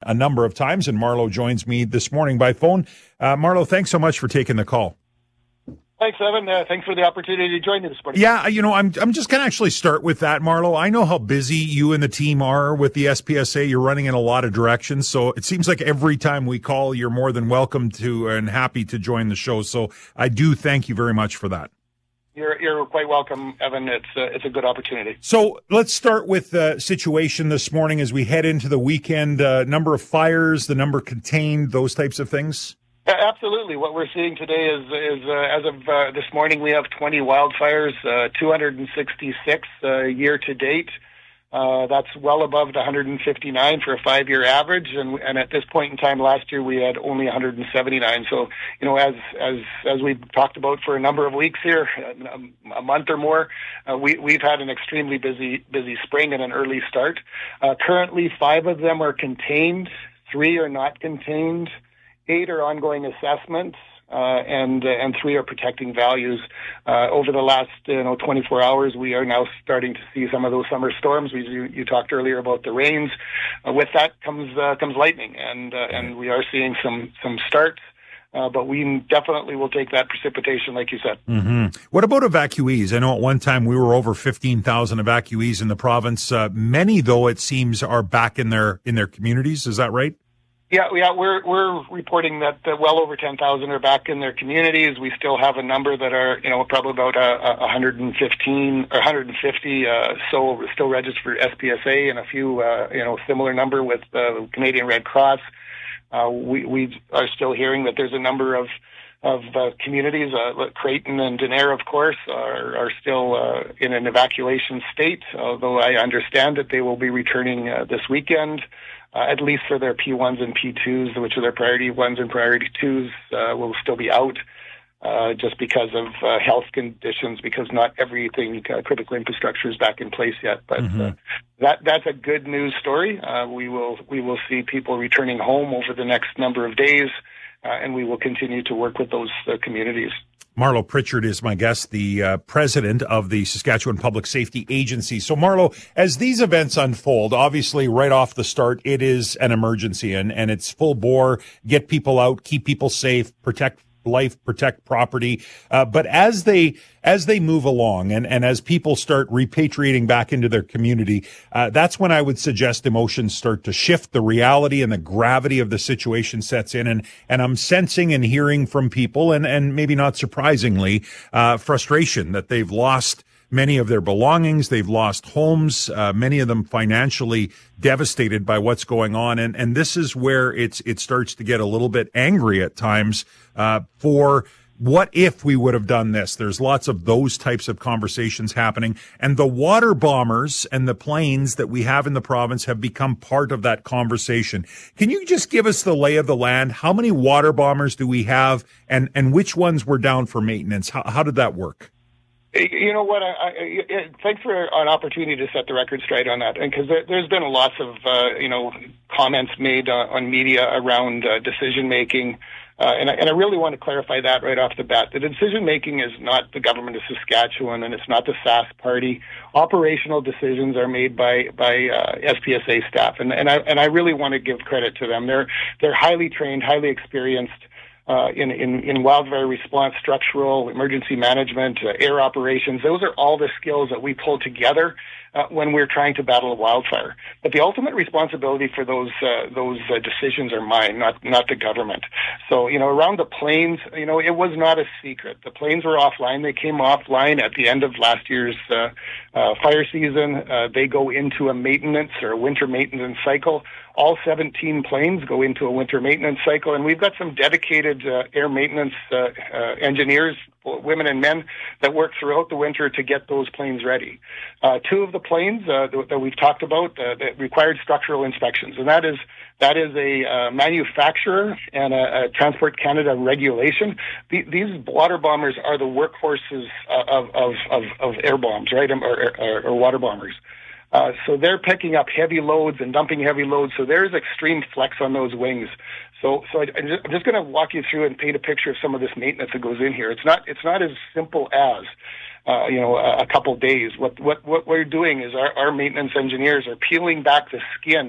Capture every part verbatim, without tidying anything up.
a number of times, and Marlo joins me this morning by phone. Uh, Marlo, thanks so much for taking the call. Thanks, Evan. Uh, thanks for the opportunity to join you this morning. Yeah, you know, I'm I'm just going to actually start with that, Marlo. I know how busy you and the team are with the S P S A. You're running in a lot of directions, so it seems like every time we call, you're more than welcome to and happy to join the show. So I do thank you very much for that. You're you're quite welcome, Evan. It's uh, it's a good opportunity. So let's start with the situation this morning as we head into the weekend. Uh, number of fires, the number contained, those types of things. Absolutely. What we're seeing today is, is uh, as of uh, this morning, we have twenty wildfires, uh, two hundred sixty-six uh, year to date. Uh, that's well above the one hundred fifty-nine for a five-year average, and, and at this point in time last year, we had only one hundred seventy-nine. So, you know, as as as we've talked about for a number of weeks here, a, a month or more, uh, we we've had an extremely busy busy spring and an early start. Uh, currently, five of them are contained, three are not contained. Eight are ongoing assessments, uh, and uh, and three are protecting values. Uh, over the last you know twenty-four hours, we are now starting to see some of those summer storms. We you, you talked earlier about the rains. Uh, with that comes uh, comes lightning, and uh, and we are seeing some some starts. Uh, but we definitely will take that precipitation, like you said. Mm-hmm. What about evacuees? I know at one time we were over fifteen thousand evacuees in the province. Uh, many, though, it seems, are back in their in their communities. Is that right? Yeah, yeah, we're we're reporting that uh, well over ten thousand are back in their communities. We still have a number that are, you know, probably about uh, one hundred fifteen or one hundred fifty uh, so still registered for S P S A, and a few, uh, you know, similar number with uh, Canadian Red Cross. Uh, we we are still hearing that there's a number of of uh, communities, uh, Creighton and Denair, of course, are are still uh, in an evacuation state. Although I understand that they will be returning uh, this weekend. Uh, at least for their P ones and P twos, which are their priority ones and priority twos, uh, will still be out uh, just because of uh, health conditions, because not everything, uh, critical infrastructure is back in place yet. But mm-hmm. uh, that that's a good news story. Uh, we will we will see people returning home over the next number of days, uh, and we will continue to work with those uh, communities. Marlo Pritchard is my guest, the uh, president of the Saskatchewan Public Safety Agency. So, Marlo, as these events unfold, obviously right off the start, it is an emergency, and, and it's full bore, get people out, keep people safe, protect life, protect property. Uh, but as they as they move along and, and as people start repatriating back into their community, uh, that's when I would suggest emotions start to shift. The reality and the gravity of the situation sets in. And, and I'm sensing and hearing from people, and, and maybe not surprisingly, uh, frustration that they've lost many of their belongings. They've lost homes, uh, many of them financially devastated by what's going on. And, and this is where it's, it starts to get a little bit angry at times, uh, for what if we would have done this? There's lots of those types of conversations happening. And the water bombers and the planes that we have in the province have become part of that conversation. Can you just give us the lay of the land? How many water bombers do we have, and, and which ones were down for maintenance? How, how did that work? You know what? I, I, thanks for an opportunity to set the record straight on that, because there, there's been lots of uh, you know comments made uh, on media around uh, decision making, uh, and, I, and I really want to clarify that right off the bat. The decision making is not the government of Saskatchewan, and it's not the S A S party. Operational decisions are made by by uh, S P S A staff, and and I and I really want to give credit to them. They're they're highly trained, highly experienced. Uh, in, in, in wildfire response, structural, emergency management, uh, air operations. Those are all the skills that we pull together uh, when we're trying to battle a wildfire. But the ultimate responsibility for those uh, those uh, decisions are mine, not not the government. So, you know, around the planes, you know, it was not a secret. The planes were offline. They came offline at the end of last year's uh, uh, fire season. Uh, they go into a maintenance or a winter maintenance cycle. All seventeen planes go into a winter maintenance cycle, and we've got some dedicated uh, air maintenance uh, uh, engineers, women and men, that work throughout the winter to get those planes ready. Uh, two of the planes uh, that we've talked about uh, that required structural inspections, and that is that is a uh, manufacturer and a, a Transport Canada regulation. The, these water bombers are the workhorses of of, of, of air bombs, right, or, or, or water bombers. Uh, so they're picking up heavy loads and dumping heavy loads. So there's extreme flex on those wings. So, so I, I'm just, I'm just going to walk you through and paint a picture of some of this maintenance that goes in here. It's not, it's not as simple as, uh, you know, a, a couple days. What, what, what we're doing is our, our maintenance engineers are peeling back the skin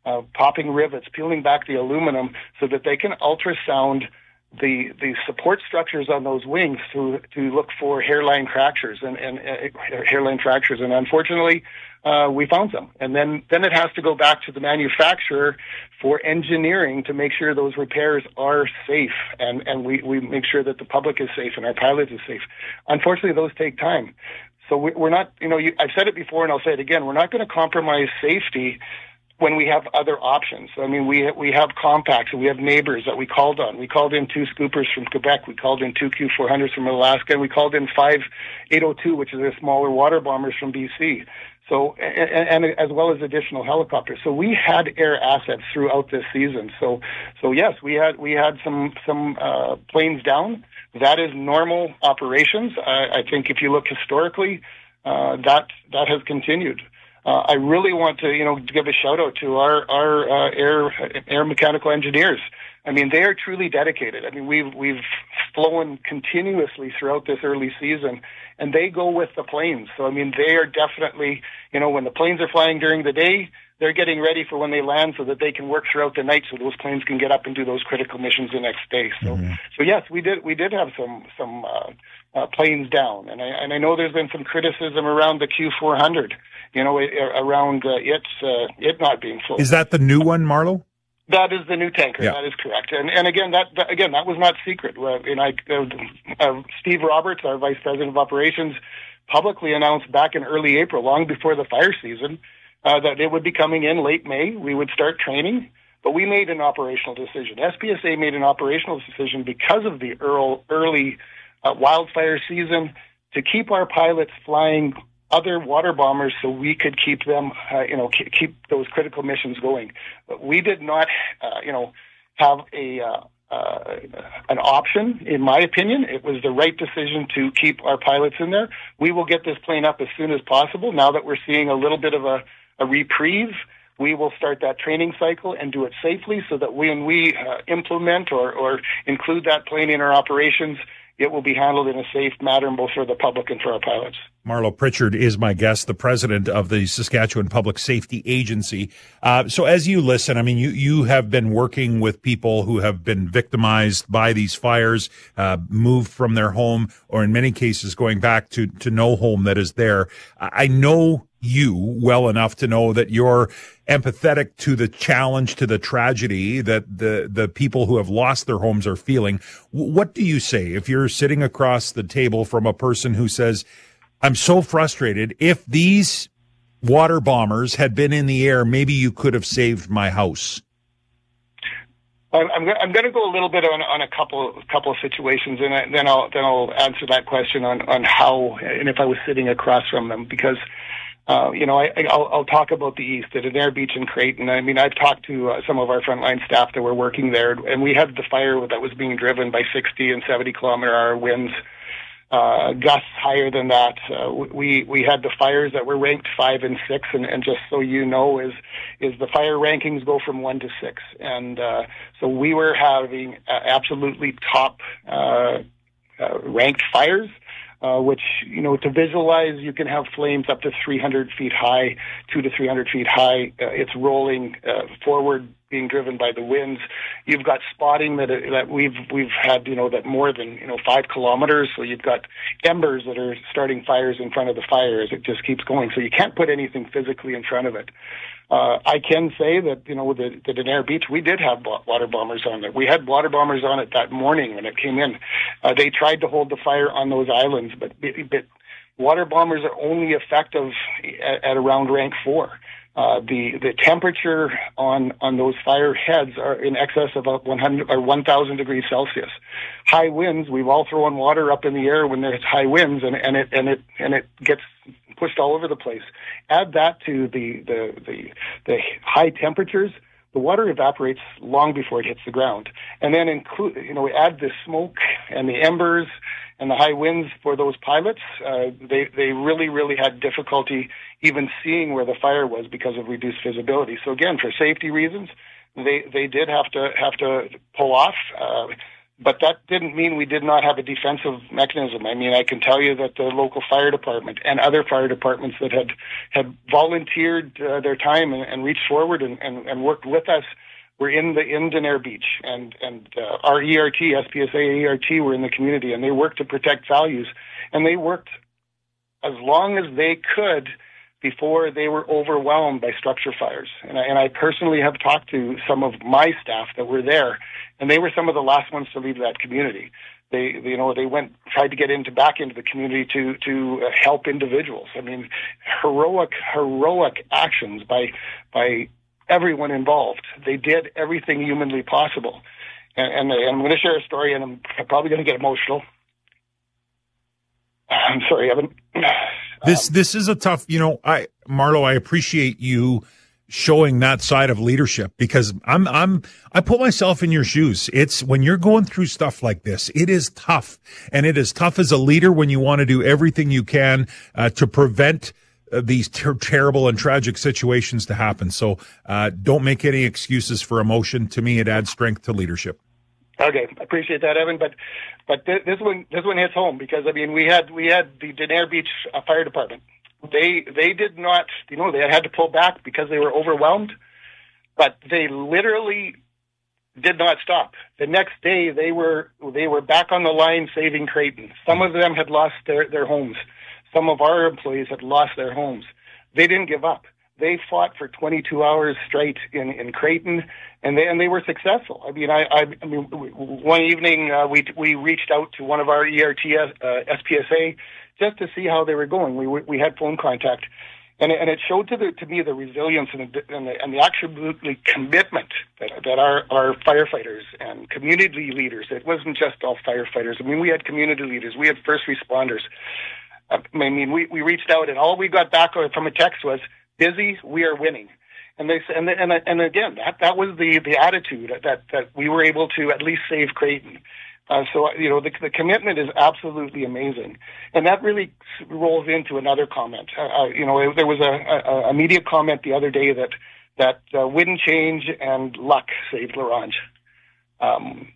uh, popping rivets, peeling back the aluminum so that they can ultrasound the the support structures on those wings to to look for hairline fractures and, and uh, hairline fractures. And unfortunately, uh, we found some. And then, then it has to go back to the manufacturer for engineering to make sure those repairs are safe, and, and we, we make sure that the public is safe and our pilots is safe. Unfortunately, those take time. So we, we're not, you know, you, I've said it before and I'll say it again, we're not going to compromise safety when we have other options. I mean, we we have compacts, and we have neighbors that we called on. We called in two Scoopers from Quebec. We called in two Q four hundreds from Alaska. And we called in five eight oh two, which is the smaller water bombers from B C. So, and, and as well as additional helicopters. So we had air assets throughout this season. So, so yes, we had we had some some uh, planes down. That is normal operations. I, I think if you look historically, uh, that that has continued. Uh, I really want to, you know, give a shout out to our our uh, air air mechanical engineers. I mean, they are truly dedicated. I mean, we've we've flown continuously throughout this early season, and they go with the planes. So, I mean, they are definitely, you know, when the planes are flying during the day, they're getting ready for when they land so that they can work throughout the night so those planes can get up and do those critical missions the next day. So, mm-hmm. so yes, we did we did have some some uh, uh, planes down, and I and I know there's been some criticism around the Q four hundred. You know, around uh, its uh, it not being full. Is that the new one, Marlo? That is the new tanker. Yeah. That is correct. And and again, that, that again that was not secret. Uh, and I, uh, uh, Steve Roberts, our vice president of operations, publicly announced back in early April, long before the fire season, uh, that it would be coming in late May. We would start training, but we made an operational decision. S P S A made an operational decision because of the early uh, wildfire season to keep our pilots flying other water bombers so we could keep them, uh, you know, keep those critical missions going. But we did not, uh, you know, have a uh, uh, an option, in my opinion. It was the right decision to keep our pilots in there. We will get this plane up as soon as possible. Now that we're seeing a little bit of a, a reprieve, we will start that training cycle and do it safely so that when we uh, implement or, or include that plane in our operations, it will be handled in a safe manner both for the public and for our pilots. Marlo Pritchard is my guest, the president of the Saskatchewan Public Safety Agency. Uh, so as you listen, I mean, you, you have been working with people who have been victimized by these fires, uh, moved from their home, or in many cases going back to, to no home that is there. I know you well enough to know that you're empathetic to the challenge, to the tragedy that the, the people who have lost their homes are feeling. What do you say if you're sitting across the table from a person who says, I'm so frustrated. If these water bombers had been in the air, maybe you could have saved my house? I'm, I'm going to go a little bit on, on a couple couple of situations, and then I'll then I'll answer that question on, on how and if I was sitting across from them, because uh, you know I, I'll, I'll talk about the East at Adair Beach in Creighton. I mean, I've talked to uh, some of our frontline staff that were working there, and we had the fire that was being driven by sixty and seventy kilometer an hour winds. Uh, gusts higher than that. Uh, we we had the fires that were ranked five and six, and, and just so you know, is is the fire rankings go from one to six, and uh, so we were having uh, absolutely top uh, uh, ranked fires. Uh, which, you know, to visualize, you can have flames up to three hundred feet high, two to three hundred feet high. Uh, it's rolling uh, forward, being driven by the winds. You've got spotting that that we've we've had, you know, that more than you know five kilometers. So you've got embers that are starting fires in front of the fire as it just keeps going. So you can't put anything physically in front of it. Uh, I can say that, you know, the, the Adair Beach, we did have water bombers on it. We had water bombers on it that morning when it came in. Uh, they tried to hold the fire on those islands, but, but water bombers are only effective at, at around rank four. Uh, the, the temperature on, on those fire heads are in excess of one hundred or one thousand degrees Celsius. High winds, we've all thrown water up in the air when there's high winds, and, and it, and it, and it gets pushed all over the place. Add that to the, the, the, the high temperatures, the water evaporates long before it hits the ground. And then include, you know, we add the smoke and the embers and the high winds for those pilots. Uh, they, they really, really had difficulty even seeing where the fire was because of reduced visibility. So again, for safety reasons, they, they did have to, have to pull off. Uh, But that didn't mean we did not have a defensive mechanism. I mean, I can tell you that the local fire department and other fire departments that had had volunteered uh, their time and, and reached forward and, and, and worked with us were in the in Denair Beach, and and uh, our E R T, S P S A E R T, were in the community, and they worked to protect values, and they worked as long as they could before they were overwhelmed by structure fires. And I, and I personally have talked to some of my staff that were there, and they were some of the last ones to leave that community. They, you know, they went, tried to get into back into the community to, to help individuals. I mean, heroic, heroic actions by, by everyone involved. They did everything humanly possible. And, and, and I'm going to share a story, and I'm probably going to get emotional. I'm sorry, Evan. This this is a tough, you know, I Marlo, I appreciate you showing that side of leadership, because I'm I'm I put myself in your shoes. It's when you're going through stuff like this, it is tough, and it is tough as a leader when you want to do everything you can uh, to prevent uh, these ter- terrible and tragic situations to happen. So uh, don't make any excuses for emotion. To me, it adds strength to leadership. Okay, I appreciate that, Evan. But but th- this one this one hits home, because I mean we had we had the Denair Beach uh, Fire Department. They they did not, you know, they had to pull back because they were overwhelmed, but they literally did not stop. The next day they were they were back on the line saving Creighton. Some of them had lost their, their homes. Some of our employees had lost their homes. They didn't give up. They fought for twenty-two hours straight in, in Creighton, and they and they were successful. I mean, I, I, I mean, one evening uh, we we reached out to one of our E R T uh, S P S A just to see how they were going. We we had phone contact, and and it showed to the to me the resilience and the and the, and the absolutely commitment that that our our firefighters and community leaders. It wasn't just all firefighters. I mean, we had community leaders, we had first responders. I mean, we we reached out, and all we got back from a text was, busy, we are winning. And they and and and again, that that was the the attitude that that we were able to at least save Creighton. Uh, so you know, the the commitment is absolutely amazing, and that really rolls into another comment. Uh, you know, there was a, a, a media comment the other day that that uh, wind change and luck saved La Ronge. Um,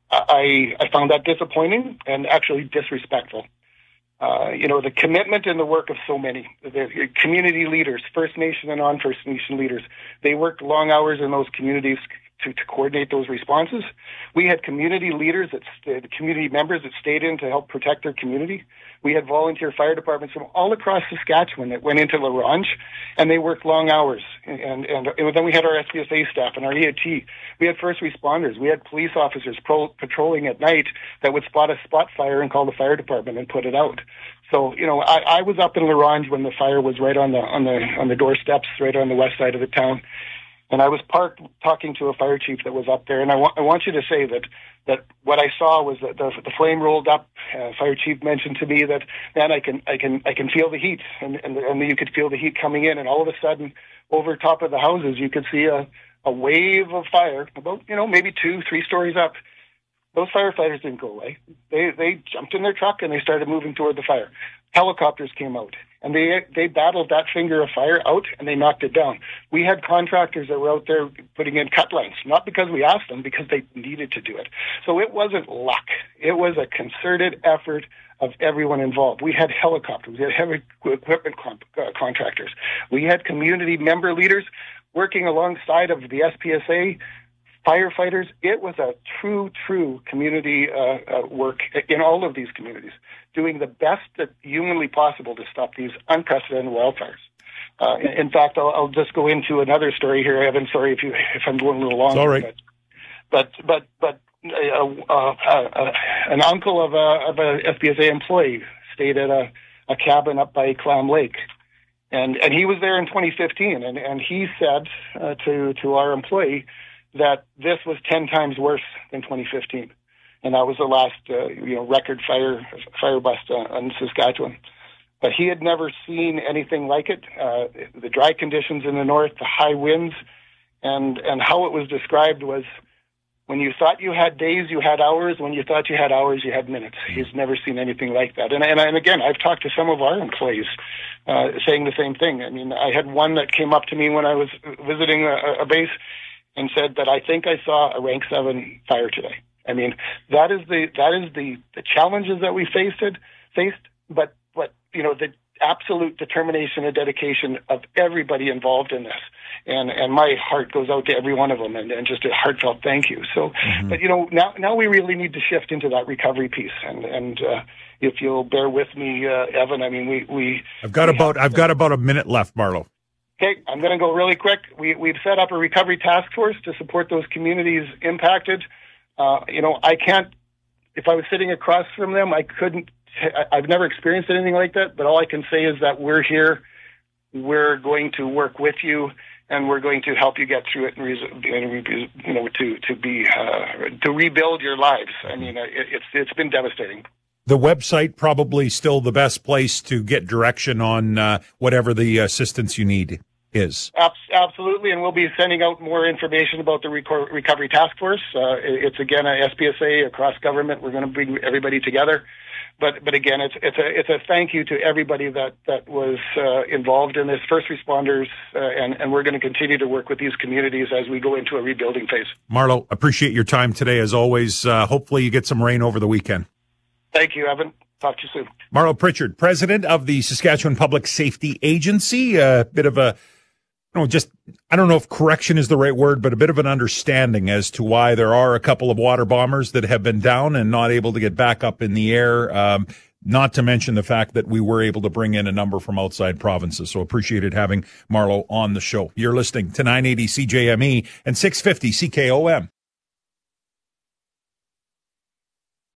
I I found that disappointing and actually disrespectful. Uh, you know, the commitment and the work of so many, the community leaders, First Nation and non-First Nation leaders, they worked long hours in those communities to, to coordinate those responses. We had community leaders, that st- community members that stayed in to help protect their community. We had volunteer fire departments from all across Saskatchewan that went into La Ronge, and they worked long hours. And, and, and then we had our S P S A staff and our E A T. We had first responders. We had police officers pro- patrolling at night that would spot a spot fire and call the fire department and put it out. So, you know, I, I was up in La Ronge when the fire was right on the on the on the doorsteps, right on the west side of the town. And I was parked talking to a fire chief that was up there, and I, wa- I want you to say that that what I saw was that the, the flame rolled up. Uh, fire chief mentioned to me that, man, I can I can I can feel the heat, and and, and you could feel the heat coming in, and all of a sudden, over top of the houses, you could see a a wave of fire, about you know maybe two three stories up. Those firefighters didn't go away. They they jumped in their truck and they started moving toward the fire. Helicopters came out, and they they battled that finger of fire out, and they knocked it down. We had contractors that were out there putting in cut lines, not because we asked them, because they needed to do it. So it wasn't luck. It was a concerted effort of everyone involved. We had helicopters. We had heavy equipment con- uh, contractors. We had community member leaders working alongside of the S P S A, firefighters. It was a true, true community uh, uh, work in all of these communities, doing the best that humanly possible to stop these unprecedented wildfires. Uh, in, in fact, I'll, I'll just go into another story here, Evan. Sorry if you if I'm going a little long. It's all right. But but but, but uh, uh, uh, an uncle of a of a S P S A employee stayed at a, a cabin up by Clam Lake. And and he was there in twenty fifteen, and, and he said uh, to to our employee that this was ten times worse than twenty fifteen, and that was the last uh, you know record fire fire bust uh, in Saskatchewan. But he had never seen anything like it. Uh, the dry conditions in the north, the high winds, and and how it was described was, when you thought you had days, you had hours. When you thought you had hours, you had minutes. He's never seen anything like that. And and, and again, I've talked to some of our employees uh, saying the same thing. I mean, I had one that came up to me when I was visiting a, a base and said that I think I saw a rank seven fire today. I mean, that is the that is the, the challenges that we faced faced, but but you know the absolute determination and dedication of everybody involved in this. And and my heart goes out to every one of them, and, and just a heartfelt thank you. So, mm-hmm. but you know, now now we really need to shift into that recovery piece. And and uh, if you'll bear with me, uh, Evan, I mean, we we I've got we about have, I've got about a minute left, Marlo. Okay, I'm going to go really quick. We we've set up a recovery task force to support those communities impacted. Uh, you know, I can't. If I was sitting across from them, I couldn't. I've never experienced anything like that. But all I can say is that we're here. We're going to work with you, and we're going to help you get through it, and you know, to to be uh, to rebuild your lives. I mean, it, it's it's been devastating. The website probably still the best place to get direction on uh, whatever the assistance you need is. Absolutely, and we'll be sending out more information about the Recovery Task Force. Uh, it's again a S P S A across government. We're going to bring everybody together. But but again, it's it's a it's a thank you to everybody that that was uh, involved in this, first responders, uh, and and we're going to continue to work with these communities as we go into a rebuilding phase. Marlo, appreciate your time today as always. Uh, hopefully, you get some rain over the weekend. Thank you, Evan. Talk to you soon. Marlo Pritchard, president of the Saskatchewan Public Safety Agency. A bit of a, you know, just, I don't know if correction is the right word, but a bit of an understanding as to why there are a couple of water bombers that have been down and not able to get back up in the air. Um, not to mention the fact that we were able to bring in a number from outside provinces. So appreciated having Marlo on the show. You're listening to nine eighty C J M E and six fifty C K O M.